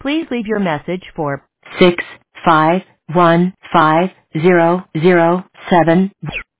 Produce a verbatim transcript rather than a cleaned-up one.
Please leave your message for six five one five zero zero seven.